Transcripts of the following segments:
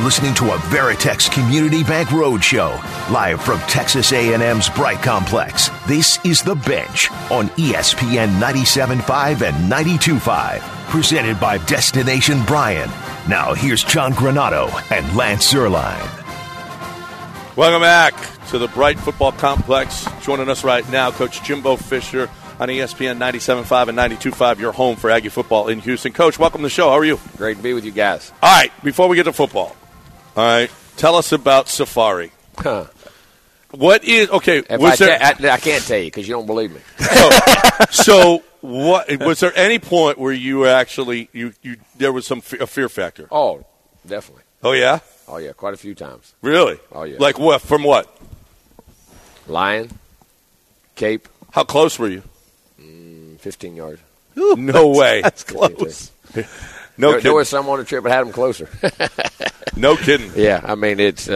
listening to a Veritex Community Bank Roadshow, live from Texas A&M's Bright Complex. This is The Bench on ESPN 97.5 and 92.5, presented by Destination Bryan. Now here's John Granato and Lance Zierlein. Welcome back to the Bright Football Complex. Joining us right now, Coach Jimbo Fisher on ESPN 97.5 and 92.5, your home for Aggie football in Houston. Coach, welcome to the show. How are you? Great to be with you guys. All right, before we get to football, all right, tell us about Safari. What is – okay. I can't tell you because you don't believe me. So what was there any point where you were actually there was a fear factor? Oh, definitely. Oh, yeah? Oh, yeah, quite a few times. Really? Oh, yeah. Like what? From what? Lion, Cape. How close were you? 15 yards. Ooh, no way. That's close. There was some on the trip that had them closer. No kidding. Yeah, I mean, it's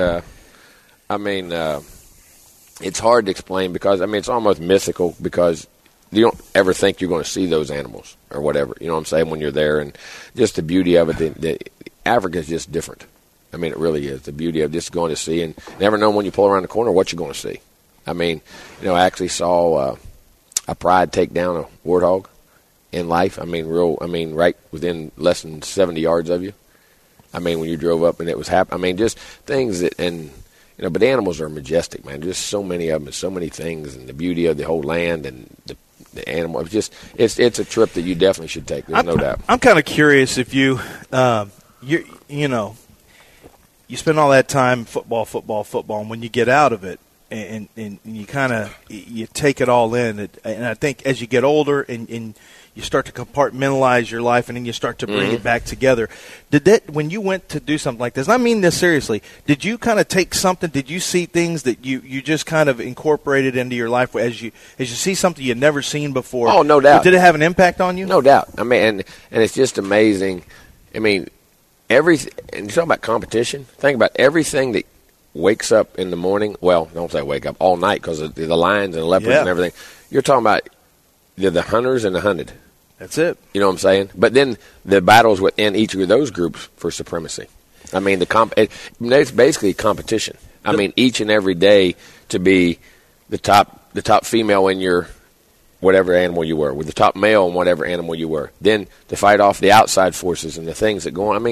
hard to explain because, I mean, it's almost mythical because you don't ever think you're going to see those animals or whatever. You know what I'm saying? When you're there, and just the beauty of it, Africa is just different. I mean, it really is. The beauty of just going to see and never know when you pull around the corner what you're going to see. I mean, I actually saw a pride take down a warthog in life. I mean, right within less than 70 yards of you. I mean, when you drove up and it was happening. I mean, just things that, and but animals are majestic, man. Just so many of them, and so many things, and the beauty of the whole land and the animal. It's a trip that you definitely should take. There's no doubt. I'm kind of curious if you spend all that time football, and when you get out of it, and you kind of you take it all in, and I think as you get older and you start to compartmentalize your life, and then you start to bring it back together. When you went to do something like this, and I mean this seriously, did you kind of take something? Did you see things that you just kind of incorporated into your life as you see something you'd never seen before? Oh, no doubt. Did it have an impact on you? No doubt. I mean, and it's just amazing. I mean, and you talk about competition. Think about everything that wakes up in the morning. Well, don't say wake up all night because of the lions and leopards and everything. You're talking about the hunters and the hunted. That's it. You know what I'm saying? But then the battles within each of those groups for supremacy. I mean, it's basically competition. I mean, each and every day to be the top female in your whatever animal you were, with the top male in whatever animal you were. Then to fight off the outside forces and the things that go on.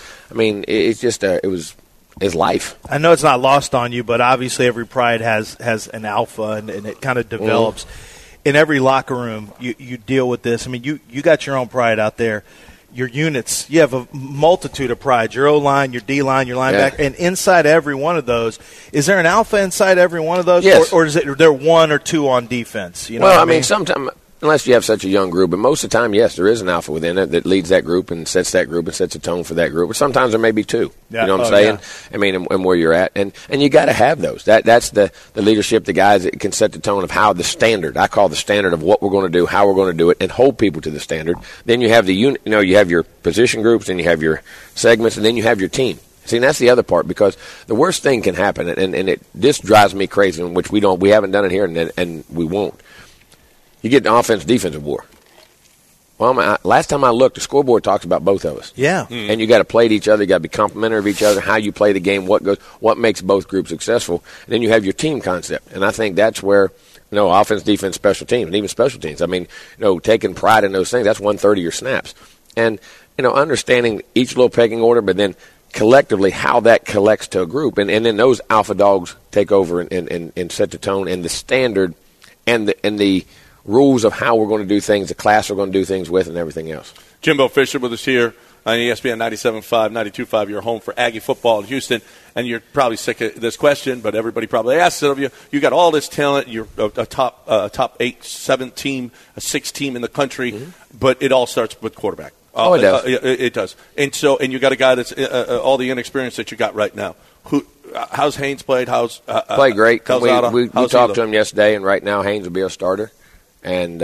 It's life. I know it's not lost on you, but obviously every pride has an alpha, and it kind of develops. In every locker room, you deal with this. I mean, you got your own pride out there. Your units, you have a multitude of prides. Your O-line, your D-line, your linebacker, and inside every one of those, is there an alpha inside every one of those? Yes. Or is there one or two on defense? You know well, I mean, sometimes, unless you have such a young group, but most of the time, yes, there is an alpha within it that leads that group and sets that group and sets a tone for that group. But sometimes there may be two. Yeah. You know what I'm saying? Yeah. I mean, and where you're at. And you got to have those. That's the leadership, the guys that can set the tone of how the standard, I call the standard of what we're going to do, how we're going to do it, and hold people to the standard. Then you have the unit, you have your position groups, then you have your segments, and then you have your team. See, and that's the other part, because the worst thing can happen, and this drives me crazy, which we haven't done it here, and we won't. You get the offense-defensive war. Well, last time I looked, the scoreboard talks about both of us. Yeah. And you got to play to each other. You got to be complimentary of each other, how you play the game, what makes both groups successful. And then you have your team concept. And I think that's where, offense, defense, special teams, and even special teams. I mean, taking pride in those things, that's 1/3 of your snaps. And, understanding each little pecking order, but then collectively how that collects to a group. And then those alpha dogs take over and set the tone and the standard and the rules of how we're going to do things, the class we're going to do things with, and everything else. Jimbo Fisher with us here on ESPN 97.5, 92.5, your home for Aggie football in Houston. And you're probably sick of this question, but everybody probably asks it of you. You got all this talent. You're a top 8, 7 team, a 6 team in the country, but it all starts with quarterback. It does. It does. And you got a guy that's all the inexperience that you got right now. How's Haynes played? Played great. We talked to him yesterday, and right now Haynes will be a starter. And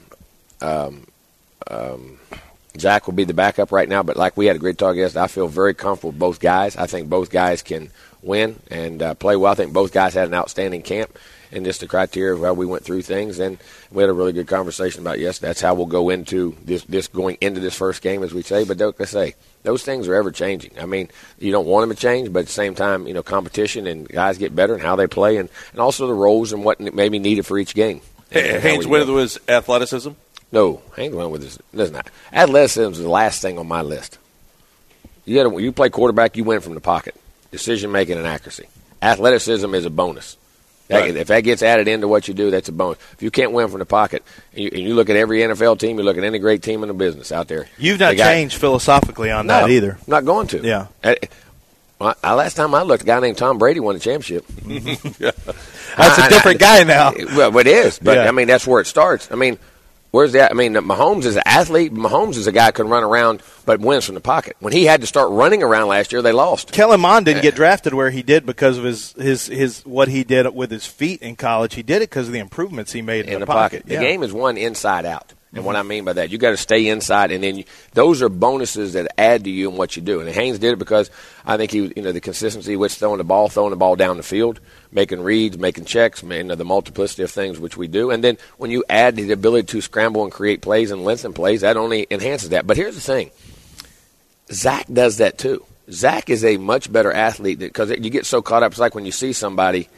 Zach will be the backup right now. But like we had a great talk yesterday, I feel very comfortable with both guys. I think both guys can win and play well. I think both guys had an outstanding camp. and just the criteria of how we went through things. And we had a really good conversation about, yes, that's how we'll go into this going into this first game, as we say. But like I say, those things are ever changing. I mean, you don't want them to change, but at the same time, competition and guys get better and how they play, and also the roles and what may be needed for each game. Haynes Wentworth was athleticism? No, Haynes Wentworth is not. Athleticism is the last thing on my list. You play quarterback, you win from the pocket. Decision making and accuracy. Athleticism is a bonus. Right. If that gets added into what you do, that's a bonus. If you can't win from the pocket, and you look at every NFL team, you look at any great team in the business out there. You've not changed philosophically on that either. I'm not going to. Yeah. Last time I looked, a guy named Tom Brady won the championship. That's a different guy now. Well, it is. But, I mean, that's where it starts. I mean, where's that? I mean, Mahomes is an athlete. Mahomes is a guy who can run around but wins from the pocket. When he had to start running around last year, they lost. Kellen Mond didn't get drafted where he did because of his what he did with his feet in college. He did it because of the improvements he made in the pocket. The game is won inside out. And what I mean by that, you got to stay inside, and then those are bonuses that add to you and what you do. And Haynes did it because I think he, the consistency with throwing the ball down the field, making reads, making checks, the multiplicity of things which we do. And then when you add the ability to scramble and create plays and lengthen plays, that only enhances that. But here's the thing, Zach does that too. Zach is a much better athlete because you get so caught up. It's like when you see somebody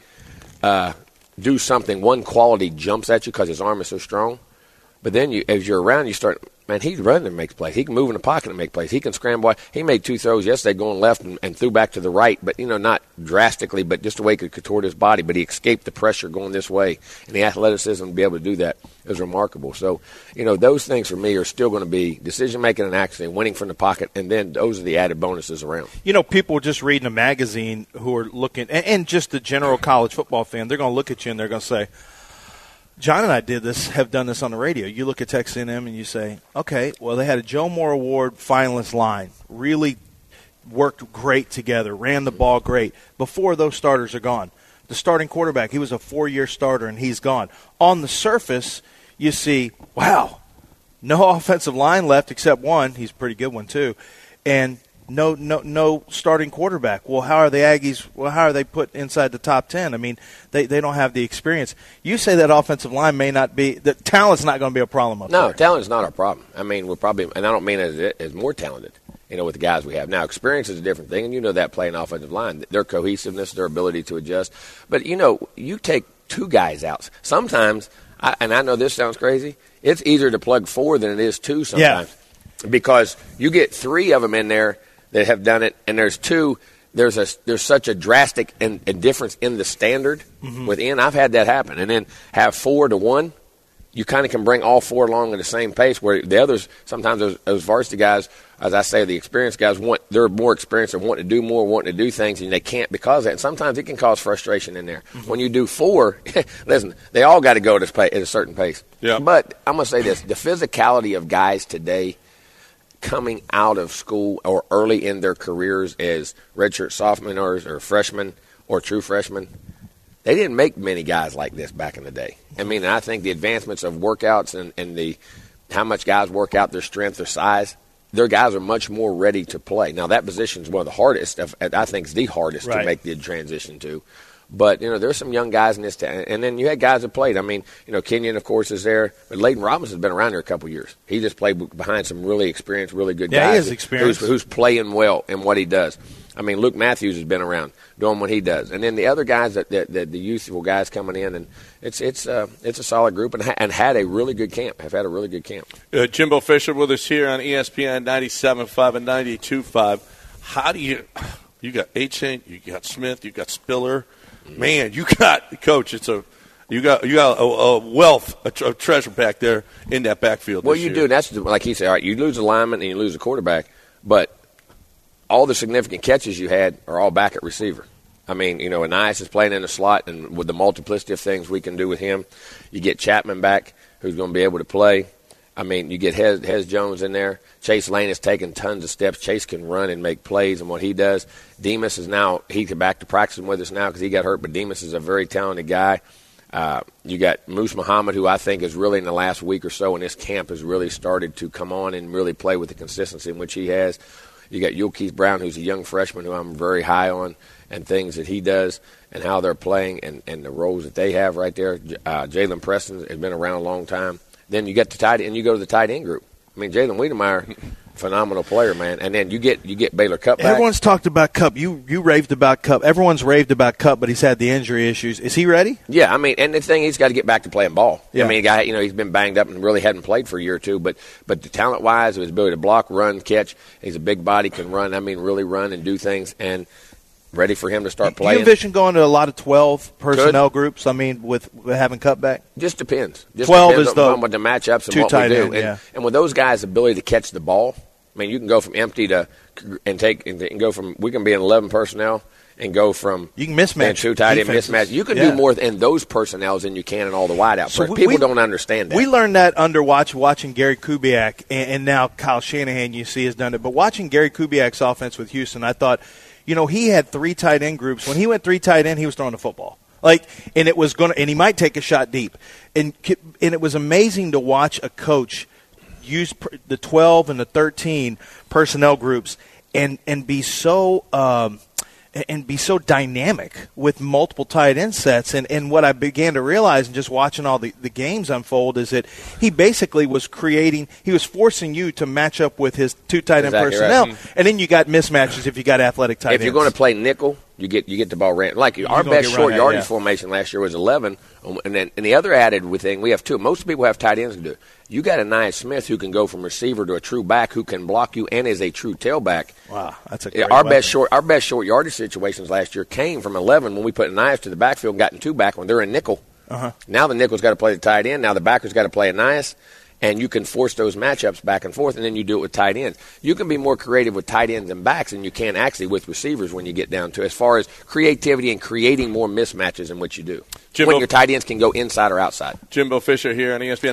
do something, one quality jumps at you because his arm is so strong. But then as you're around, you start, man, he's running and makes plays. He can move in the pocket and make plays. He can scramble. He made 2 throws yesterday going left and threw back to the right, but, not drastically, but just the way he could contort his body. But he escaped the pressure going this way. And the athleticism to be able to do that is remarkable. So, those things for me are still going to be decision-making and accuracy, winning from the pocket, and then those are the added bonuses around. People just reading a magazine who are looking, and just the general college football fan, they're going to look at you and they're going to say, John and I have done this on the radio. You look at Texas A&M and you say, okay, well, they had a Joe Moore Award finalist line, really worked great together, ran the ball great. Before those starters are gone, the starting quarterback, he was a 4-year starter and he's gone. On the surface, you see, wow, no offensive line left except one. He's a pretty good one too. And no starting quarterback. Well, how are the Aggies? Well, how are they put inside the top 10? I mean, they don't have the experience. You say that offensive line may not be – the talent's not going to be a problem up there. No, talent is not our problem. I mean, we're probably – and I don't mean as more talented, with the guys we have. Now, experience is a different thing, and that playing offensive line, their cohesiveness, their ability to adjust. But, you take 2 guys out. Sometimes, and I know this sounds crazy, it's easier to plug 4 than it is 2 sometimes. Yeah. Because you get 3 of them in there that have done it, and there's 2. There's such a drastic and difference in the standard within. I've had that happen, and then have 4 to 1. You kind of can bring all 4 along at the same pace. Where the others, sometimes those varsity guys, as I say, the experienced guys they're more experienced and wanting to do more, wanting to do things, and they can't because of that. And sometimes it can cause frustration in there. When you do 4, listen, they all got to go at a certain pace. Yeah. But I'm gonna say this: the physicality of guys today, coming out of school or early in their careers as redshirt sophomores or freshmen or true freshmen, they didn't make many guys like this back in the day. I mean, I think the advancements of workouts and the how much guys work out their strength, their size, their guys are much more ready to play. Now, that position is one of the hardest. I think it's the hardest to make the transition to. But, there's some young guys in this town. And then you had guys that played. I mean, Kenyon, of course, is there. But Leighton Robinson's been around here a couple of years. He just played behind some really experienced, really good guys. Yeah, he has experience. Who's playing well in what he does. I mean, Luke Matthews has been around doing what he does. And then the other guys, that the youthful guys coming in, and it's a solid group and had a really good camp, have had a really good camp. Jimbo Fisher with us here on ESPN 97.5 and 92.5. How do you got Achane, you got Smith, you got Spiller. Man, you got, Coach, you got a wealth, a treasure back there in that backfield. Well, you do. That's like he said. All right, you lose a lineman and you lose a quarterback, but all the significant catches you had are all back at receiver. I mean, Anias is playing in the slot, and with the multiplicity of things we can do with him, you get Chapman back, who's going to be able to play. I mean, you get Hez Jones in there. Chase Lane has taken tons of steps. Chase can run and make plays and what he does. Demas is now, he's back to practicing with us now because he got hurt, but Demas is a very talented guy. You got Moose Muhammad, who I think is really in the last week or so in this camp has really started to come on and really play with the consistency in which he has. You got Yulkeith Brown, who's a young freshman who I'm very high on, and things that he does and how they're playing and the roles that they have right there. Jalen Preston has been around a long time. Then you get the tight end, you go to the tight end group. I mean, Jalen Wiedemeyer, phenomenal player, man. And then you get Baylor Cupp back. Everyone's talked about Cupp. You raved about Cupp. Everyone's raved about Cupp, but he's had the injury issues. Is he ready? Yeah, I mean, and the thing, he's got to get back to playing ball. Yeah. I mean, guy, he's been banged up and really hadn't played for a year or two. But the talent-wise, his ability to block, run, catch, he's a big body, can run. I mean, really run and do things. And ready for him to start playing. Do you envision going to a lot of 12 personnel groups? I mean, with having Cupp back? Just depends. 12 is on what the matchups and what we do. And with those guys' ability to catch the ball, I mean, you can go from empty to and go from, we can be in 11 personnel and go from you can mismatch two tight end mismatch. You can do more in those personnels than you can in all the wideouts. So people don't understand that. We learned that under watching Gary Kubiak, and now Kyle Shanahan, you see, has done it. But watching Gary Kubiak's offense with Houston, I thought, he had 3 tight end groups. When he went 3 tight end, he was throwing the football. And he might take a shot deep. And it was amazing to watch a coach use the 12 and the 13 personnel groups and be so dynamic with multiple tight end sets. And what I began to realize in just watching all the games unfold is that he basically was forcing you to match up with his 2 tight end personnel. Right. And then you got mismatches if you got athletic tight ends. If you're going to play nickel, you get the ball ran. Like our best short yardage formation last year was 11. And the other added thing, we have 2. Most people have tight ends to do. You got Aniyah Smith who can go from receiver to a true back, who can block you and is a true tailback. Wow, that's a great our best short yardage situations last year came from 11 when we put Aniyah to the backfield and got in 2 back when they're in nickel. Uh-huh. Now the nickel's got to play the tight end. Now the backer's got to play Aniyah. And you can force those matchups back and forth, and then you do it with tight ends. You can be more creative with tight ends and backs than you can actually with receivers when you get down to as far as creativity and creating more mismatches in what you do. When your tight ends can go inside or outside. Jimbo Fisher here on ESPN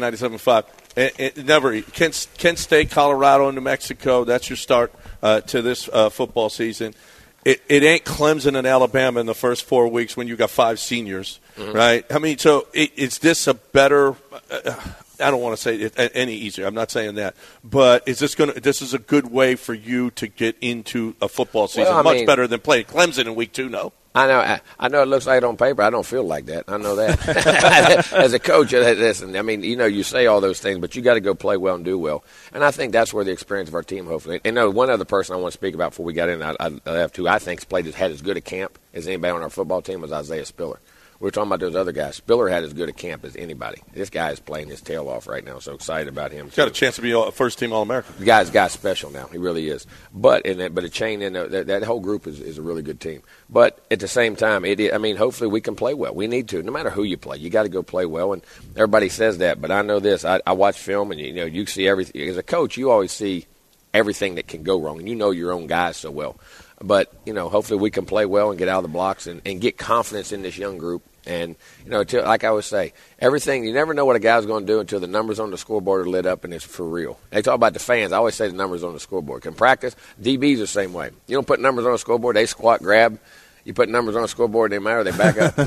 97.5. Kent State, Colorado, and New Mexico. That's your start to this football season. It ain't Clemson and Alabama in the first 4 weeks when you got 5 seniors, right? I mean, so is this a better I don't want to say it any easier. I'm not saying that. But is this a good way for you to get into a football season? Much better than playing Clemson in week 2, no? I know it looks like it on paper. I don't feel like that. I know that. As a coach, listen, I mean, you say all those things, but you got to go play well and do well. And I think that's where the experience of our team, hopefully. And one other person I want to speak about before we got in, I have 2, I think had as good a camp as anybody on our football team was Isaiah Spiller. We're talking about those other guys. Spiller had as good a camp as anybody. This guy is playing his tail off right now. So excited about him. He's got a chance to be a first-team All-American. The guy's special now. He really is. But a chain in that whole group is a really good team. But at the same time, hopefully we can play well. We need to. No matter who you play, you got to go play well. And everybody says that, but I know this. I watch film, and you see everything. As a coach, you always see everything that can go wrong, and you know your own guys so well. But hopefully we can play well and get out of the blocks and get confidence in this young group. And, like I always say, everything, you never know what a guy's going to do until the numbers on the scoreboard are lit up and it's for real. They talk about the fans. I always say the numbers on the scoreboard. In practice, DBs the same way. You don't put numbers on the scoreboard, they squat, grab. You put numbers on the scoreboard, they matter, they back up.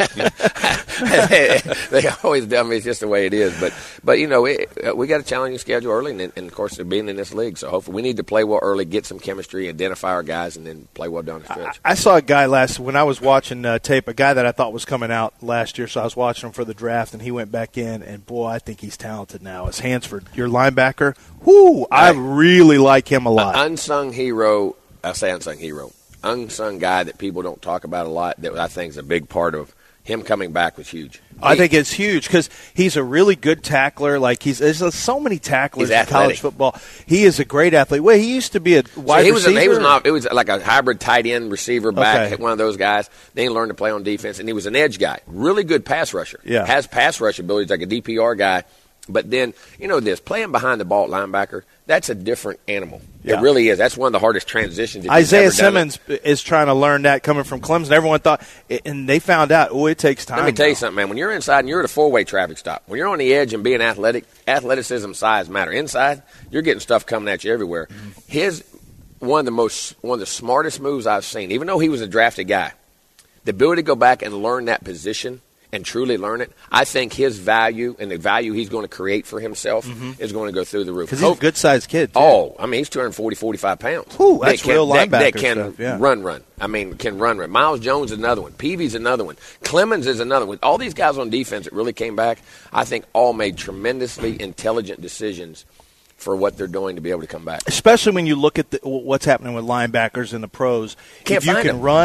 They always do. I mean, it's just the way it is. But we got a challenging schedule early, and of course, they're being in this league. So hopefully we need to play well early, get some chemistry, identify our guys, and then play well down the stretch. I saw a guy when I was watching tape, a guy that I thought was coming out last year, so I was watching him for the draft, and he went back in, and, boy, I think he's talented now. It's Hansford, your linebacker. Whoo, I really like him a lot. Unsung hero, I say unsung hero. Unsung guy that people don't talk about a lot that I think is a big part of him coming back was huge. I think it's huge because he's a really good tackler. Like there's so many tacklers in college football. He is a great athlete. Well, he used to be a wide receiver. It was like a hybrid tight end receiver back, one of those guys. Then he learned to play on defense, and he was an edge guy. Really good pass rusher. Yeah. Has pass rush abilities like a DPR guy. But then, playing behind the ball at linebacker, that's a different animal. Yeah. It really is. That's one of the hardest transitions. Isaiah Simmons is trying to learn that coming from Clemson. Everyone thought, and they found out, it takes time. Let me tell you something, man. When you're inside and you're at a four-way traffic stop, when you're on the edge and being athletic, athleticism, size matter. Inside, you're getting stuff coming at you everywhere. Mm-hmm. One of the smartest moves I've seen, even though he was a drafted guy, the ability to go back and learn that position and truly learn it, I think his value and the value he's going to create for himself is going to go through the roof. Because he's a good-sized kid, too. Oh, I mean, he's 240, 45 pounds. Ooh, that's real linebacker that can stuff, yeah. run. I mean, can run. Miles Jones is another one. Peavy's another one. Clemens is another one. All these guys on defense that really came back, I think all made tremendously intelligent decisions for what they're doing to be able to come back. Especially when you look at what's happening with linebackers in the pros. If you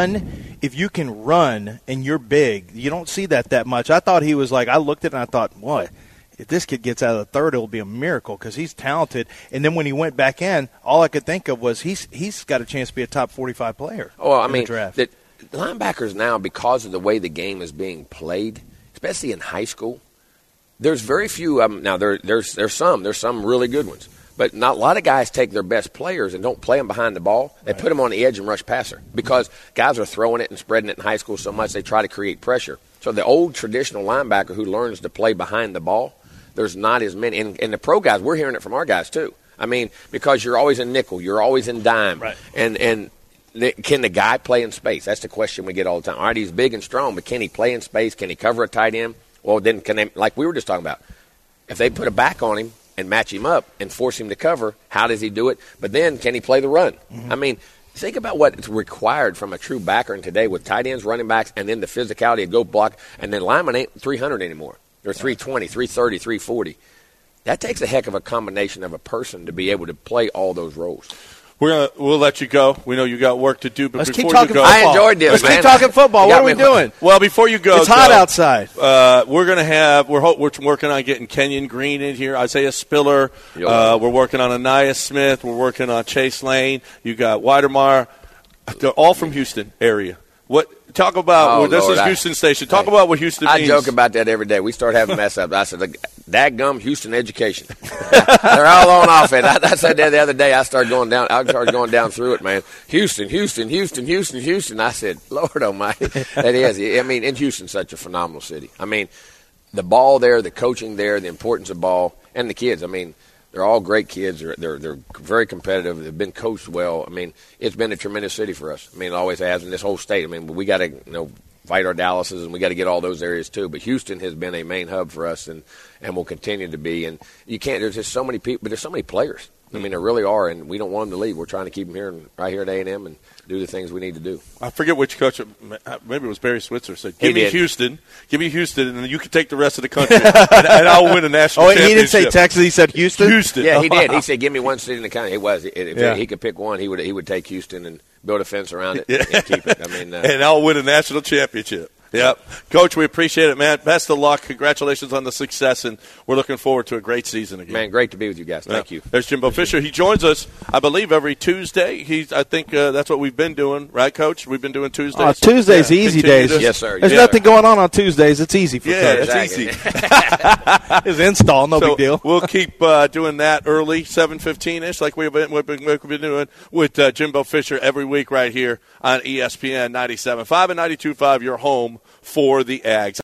can run and you're big, you don't see that much. I thought he was like, I looked at it and I thought, what? If this kid gets out of the third, it'll be a miracle because he's talented. And then when he went back in, all I could think of was he's got a chance to be a top 45 player. Oh, I mean, the draft. The linebackers now, because of the way the game is being played, especially in high school, there's very few. Now there's some really good ones, but not a lot of guys take their best players and don't play them behind the ball. They put them on the edge and rush passer because guys are throwing it and spreading it in high school so much they try to create pressure. So the old traditional linebacker who learns to play behind the ball, there's not as many. And the pro guys, we're hearing it from our guys too. I mean, because you're always in nickel, you're always in dime, right. and can the guy play in space? That's the question we get all the time. All right, he's big and strong, but can he play in space? Can he cover a tight end? Well, then can they, like we were just talking about, if they put a back on him and match him up and force him to cover, how does he do it? But then can he play the run? Mm-hmm. I mean, think about what's required from a true backer in today with tight ends, running backs, and then the physicality of go block. And then linemen ain't 300 anymore. They're 320, 330, 340. That takes a heck of a combination of a person to be able to play all those roles. We'll let you go. We know you got work to do, but Let's before keep talking you go, football. I enjoyed this. Let's keep talking football. What are we doing? Well, before you go, it's hot outside. We're working on getting Kenyon Green in here, Isaiah Spiller. We're working on Anaya Smith. We're working on Chase Lane. You got Weidermeyer. They're all from Houston area. Talk about this is Houston Station. Talk about what Houston means. I joke about that every day. We start having mess up. I said, "Dadgum Houston education." They're all on offense. I said that the other day. I started going down through it, man. Houston. I said, Lord Almighty, that is. I mean, in Houston's such a phenomenal city. I mean, the ball there, the coaching there, the importance of ball, and the kids. I mean, they're all great kids. They're very competitive. They've been coached well. I mean, it's been a tremendous city for us. I mean, it always has in this whole state. I mean, we got to fight our Dallases, and we got to get all those areas too. But Houston has been a main hub for us, and will continue to be. And you can't. There's just so many people, but there's so many players. I mean, there really are, and we don't want them to leave. We're trying to keep them here right here at A&M and do the things we need to do. I forget which coach, maybe it was Barry Switzer, said, give me Houston, and then you can take the rest of the country, and I'll win a national championship. He didn't say Texas, he said Houston? Houston. Yeah, he did. He said, give me one city in the county. It was. If he could pick one, he would take Houston and build a fence around it and keep it. I mean, and I'll win a national championship. Yep. Coach, we appreciate it, man. Best of luck. Congratulations on the success, and we're looking forward to a great season again. Man, great to be with you guys. Thank you. There's Jimbo Fisher. He joins us, I believe, every Tuesday. I think that's what we've been doing, right, Coach? We've been doing Tuesdays. Tuesdays, easy days. Yes, sir. There's nothing going on Tuesdays. It's easy for Coach. It's easy. His install, big deal. We'll keep doing that early, 7:15-ish, like we've been doing with Jimbo Fisher every week right here on ESPN 97.5 and 92.5, your home for the Ags.